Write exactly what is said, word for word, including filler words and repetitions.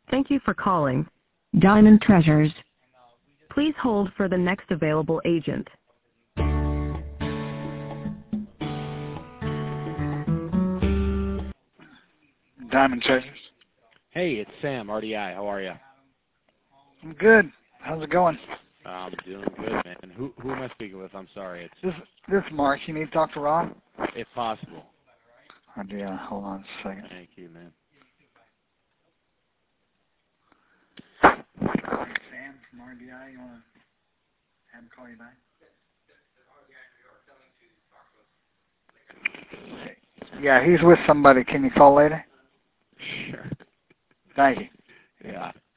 Thank you for calling Diamond Treasures. Please hold for the next available agent. Diamond Treasures. Hey, it's Sam, R D I. How are you? I'm good. How's it going? I'm doing good, man. Who who am I speaking with? I'm sorry. It's This this is Mark. You need to talk to Rob? if possible. Oh, yeah. Hold on a second. Thank you, man. Sam from R D I. You want to have him call you back? Yeah, he's with somebody. Can you call later? Sure. Thank you. Yeah.